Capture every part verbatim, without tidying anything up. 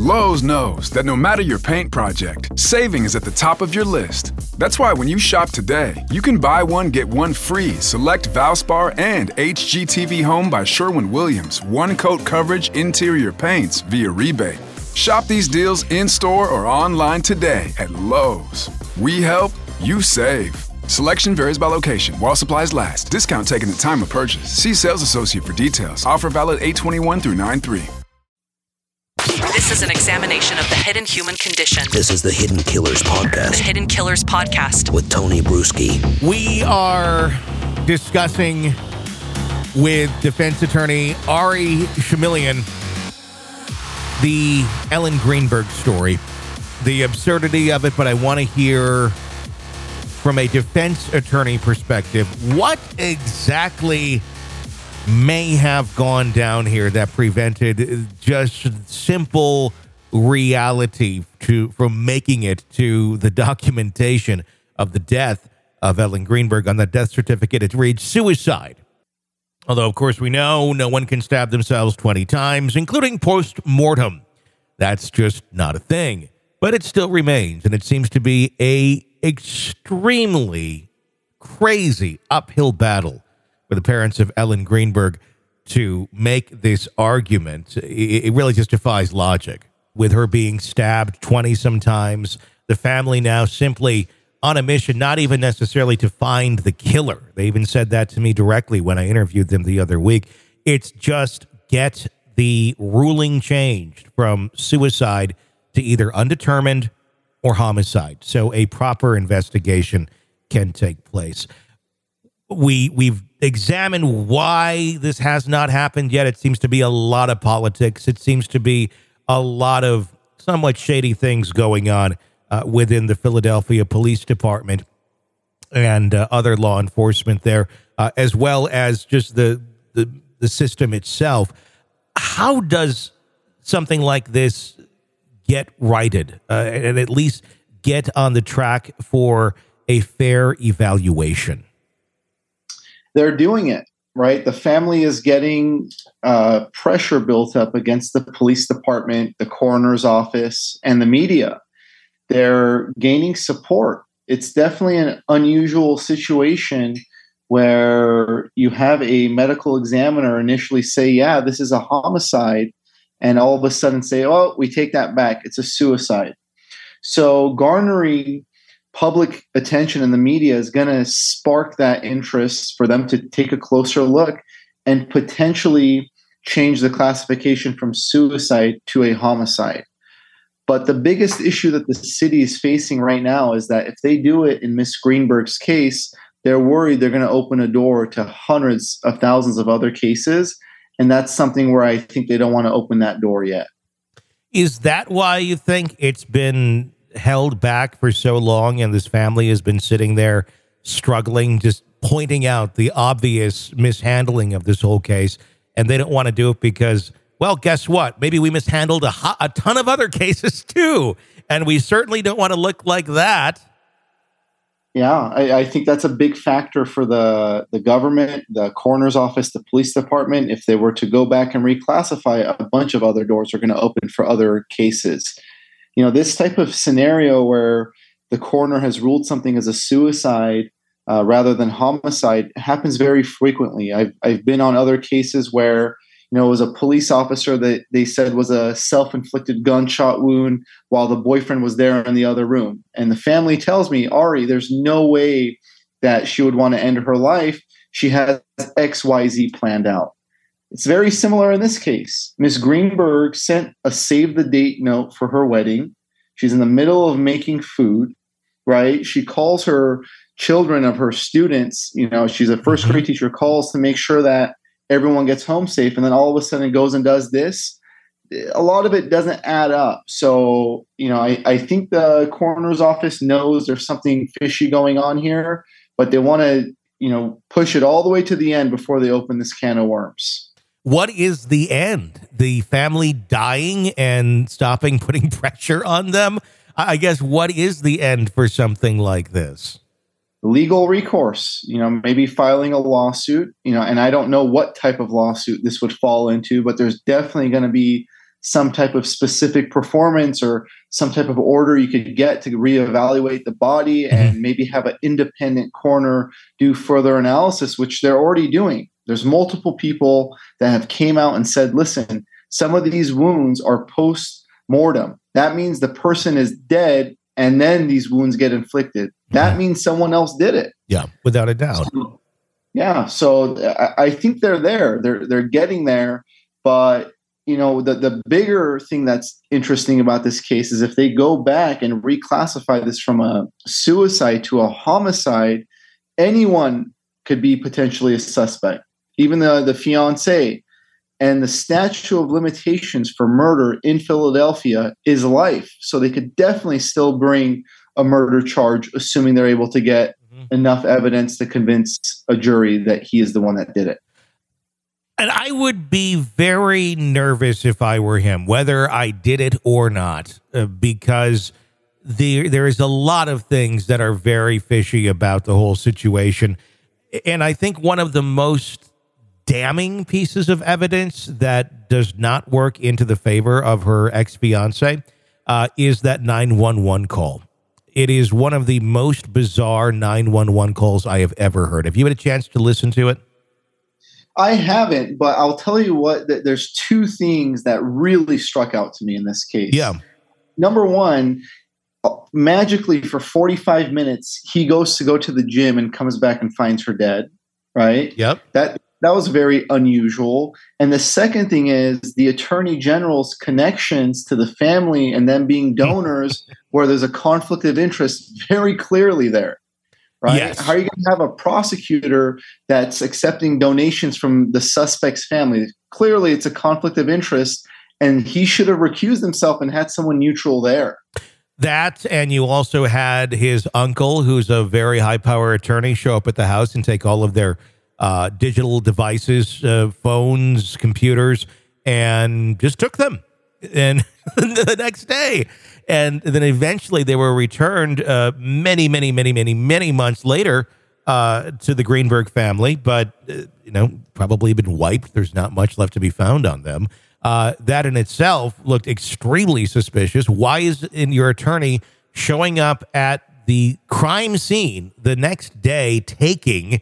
Lowe's knows that no matter your paint project, saving is at the top of your list. That's why when you shop today, you can buy one, get one free select Valspar and H G T V Home by Sherwin-Williams one-coat coverage interior paints via rebate. Shop these deals in-store or online today at Lowe's. We help, you save. Selection varies by location. While supplies last. Discount taken at time of purchase. See sales associate for details. Offer valid eight twenty-one through nine three. This is an examination of the hidden human condition. This is the Hidden Killers Podcast. The Hidden Killers Podcast. With Tony Bruschi. We are discussing with defense attorney Ari Shamilian the Ellen Greenberg story, the absurdity of it, but I want to hear from a defense attorney perspective what exactly may have gone down here that prevented just simple reality to from making it to the documentation of the death of Ellen Greenberg. On the death certificate, it reads suicide. Although, of course, we know no one can stab themselves twenty times, including post-mortem. That's just not a thing. But it still remains, and it seems to be a extremely crazy uphill battle for the parents of Ellen Greenberg to make this argument. It really just defies logic. With her being stabbed twenty-some times, the family now simply on a mission, not even necessarily to find the killer. They even said that to me directly when I interviewed them the other week. It's just get the ruling changed from suicide to either undetermined or homicide, so a proper investigation can take place. We, we've examined why this has not happened yet. It seems to be a lot of politics. It seems to be a lot of somewhat shady things going on uh, within the Philadelphia Police Department and uh, other law enforcement there, uh, as well as just the, the the system itself. How does something like this get righted uh, and at least get on the track for a fair evaluation? They're doing it, right? The family is getting uh, pressure built up against the police department, the coroner's office, and the media. They're gaining support. It's definitely an unusual situation where you have a medical examiner initially say, yeah, this is a homicide, and all of a sudden say, oh, we take that back. It's a suicide. So garnering public attention in the media is going to spark that interest for them to take a closer look and potentially change the classification from suicide to a homicide. But the biggest issue that the city is facing right now is that if they do it in Miss Greenberg's case, they're worried they're going to open a door to hundreds of thousands of other cases. And that's something where I think they don't want to open that door yet. Is that why you think it's been held back for so long and this family has been sitting there struggling, just pointing out the obvious mishandling of this whole case, and they don't want to do it because, well, guess what? Maybe we mishandled a, ho- a ton of other cases too, and we certainly don't want to look like that. Yeah, I, I think that's a big factor for the, the government, the coroner's office, the police department. If they were to go back and reclassify, a bunch of other doors are going to open for other cases. You know, this type of scenario where the coroner has ruled something as a suicide uh, rather than homicide happens very frequently. I've I've been on other cases where, you know, it was a police officer that they said was a self-inflicted gunshot wound while the boyfriend was there in the other room. And the family tells me, Ari, there's no way that she would want to end her life. She has X Y Z planned out. It's very similar in this case. Miss Greenberg sent a save the date note for her wedding. She's in the middle of making food, right? She calls her children of her students, you know, she's a first grade teacher, calls to make sure that everyone gets home safe. And then all of a sudden goes and does this. A lot of it doesn't add up. So, you know, I, I think the coroner's office knows there's something fishy going on here, but they want to, you know, push it all the way to the end before they open this can of worms. What is the end? The family dying and stopping putting pressure on them? I guess, what is the end for something like this? Legal recourse, you know, maybe filing a lawsuit, you know, and I don't know what type of lawsuit this would fall into, but there's definitely going to be some type of specific performance or some type of order you could get to reevaluate the body mm-hmm. and maybe have an independent coroner do further analysis, which they're already doing. There's multiple people that have came out and said, listen, some of these wounds are post-mortem. That means the person is dead and then these wounds get inflicted. Mm-hmm. That means someone else did it. Yeah, without a doubt. So, yeah, so I, I think they're there. They're they're getting there. But, you know, the, the bigger thing that's interesting about this case is if they go back and reclassify this from a suicide to a homicide, anyone could be potentially a suspect, even the, the fiance. And the statute of limitations for murder in Philadelphia is life. So they could definitely still bring a murder charge, assuming they're able to get mm-hmm. enough evidence to convince a jury that he is the one that did it. And I would be very nervous if I were him, whether I did it or not, uh, because the, there is a lot of things that are very fishy about the whole situation. And I think one of the most damning pieces of evidence that does not work into the favor of her ex-fiance uh, is that nine one one call. It is one of the most bizarre nine one one calls I have ever heard. Have you had a chance to listen to it? I haven't, but I'll tell you what, th- there's two things that really struck out to me in this case. Yeah. Number one, magically for forty-five minutes, he goes to go to the gym and comes back and finds her dead, right? Yep. That that was very unusual. And the second thing is the attorney general's connections to the family and them being donors where there's a conflict of interest very clearly there. Right? Yes. How are you going to have a prosecutor that's accepting donations from the suspect's family? Clearly, it's a conflict of interest, and he should have recused himself and had someone neutral there. That, and you also had his uncle, who's a very high-power attorney, show up at the house and take all of their uh, digital devices, uh, phones, computers, and just took them. And the next day. And then eventually they were returned uh, many, many, many, many, many months later uh, to the Greenberg family. But, uh, you know, probably been wiped. There's not much left to be found on them. Uh, that in itself looked extremely suspicious. Why is in your attorney showing up at the crime scene the next day taking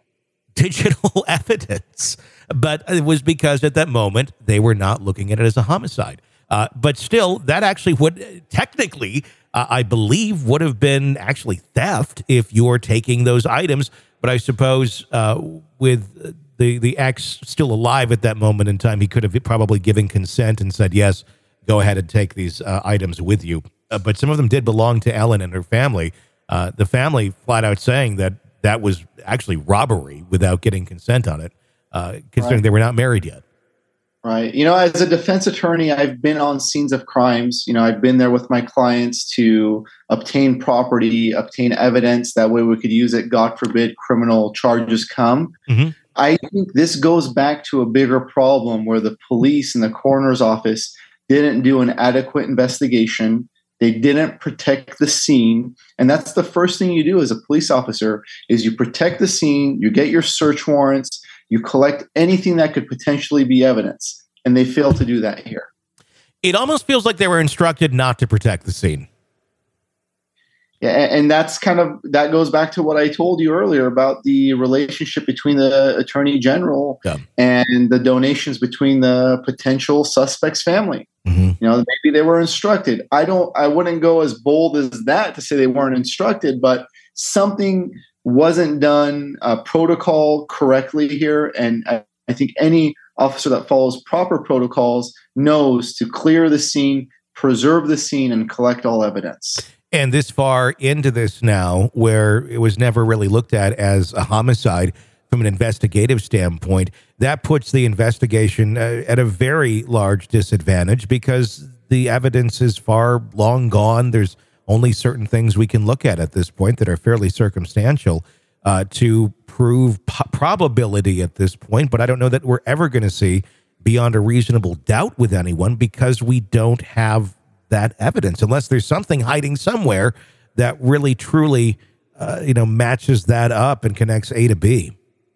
digital evidence? But it was because at that moment they were not looking at it as a homicide. Uh, but still, that actually would technically, uh, I believe, would have been actually theft if you're taking those items. But I suppose uh, with the, the ex still alive at that moment in time, he could have probably given consent and said, yes, go ahead and take these uh, items with you. Uh, but some of them did belong to Ellen and her family. Uh, the family flat out saying that that was actually robbery without getting consent on it, uh, considering right. they were not married yet. Right. You know, as a defense attorney, I've been on scenes of crimes. You know, I've been there with my clients to obtain property, obtain evidence. That way we could use it. God forbid criminal charges come. Mm-hmm. I think this goes back to a bigger problem where the police and the coroner's office didn't do an adequate investigation. They didn't protect the scene. And that's the first thing you do as a police officer is you protect the scene, you get your search warrants, you collect anything that could potentially be evidence, and they fail to do that here. It almost feels like they were instructed not to protect the scene. Yeah, and that's kind of, that goes back to what I told you earlier about the relationship between the attorney general yeah. and the donations between the potential suspect's family. Mm-hmm. You know, maybe they were instructed. I don't, I wouldn't go as bold as that to say they weren't instructed, but something wasn't done uh, protocol correctly here. And I, I think any officer that follows proper protocols knows to clear the scene, preserve the scene, and collect all evidence. And this far into this now, where it was never really looked at as a homicide from an investigative standpoint, that puts the investigation uh, at a very large disadvantage because the evidence is far long gone. There's only certain things we can look at at this point that are fairly circumstantial uh, to prove po- probability at this point. But I don't know that we're ever going to see beyond a reasonable doubt with anyone because we don't have that evidence unless there's something hiding somewhere that really, truly, uh, you know, matches that up and connects A to B.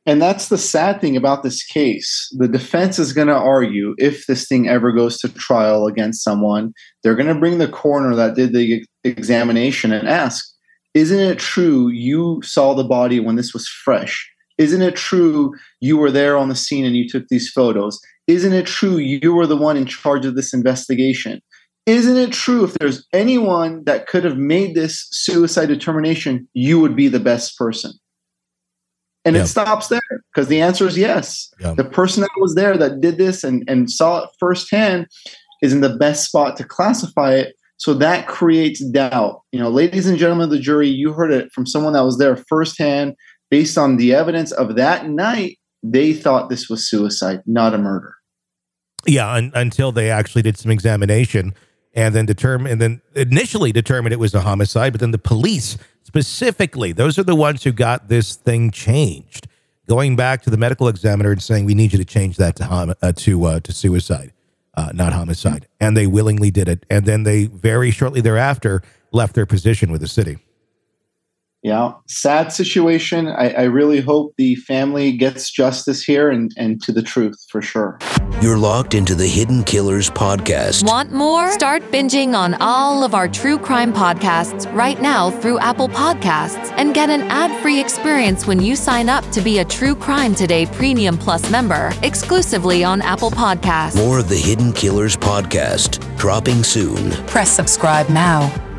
And that's the sad thing about this case. The defense is going to argue, if this thing ever goes to trial against someone, they're going to bring the coroner that did the examination and ask, isn't it true you saw the body when this was fresh? Isn't it true you were there on the scene and you took these photos? Isn't it true you were the one in charge of this investigation? Isn't it true if there's anyone that could have made this suicide determination, you would be the best person? And yep. It stops there because the answer is yes. Yep. The person that was there that did this and, and saw it firsthand is in the best spot to classify it. So that creates doubt. You know, ladies and gentlemen of the jury, you heard it from someone that was there firsthand. Based on the evidence of that night, they thought this was suicide, not a murder. Yeah, un- until they actually did some examination and then determined, and then initially determined it was a homicide. But then the police specifically, those are the ones who got this thing changed, going back to the medical examiner and saying, "We need you to change that to hom- uh, to uh, to suicide." Uh, not homicide. And they willingly did it. And then they very shortly thereafter left their position with the city. Yeah. Sad situation. I, I really hope the family gets justice here and, and to the truth for sure. You're locked into the Hidden Killers podcast. Want more? Start binging on all of our true crime podcasts right now through Apple Podcasts and get an ad-free experience when you sign up to be a True Crime Today Premium Plus member exclusively on Apple Podcasts. More of the Hidden Killers podcast dropping soon. Press subscribe now.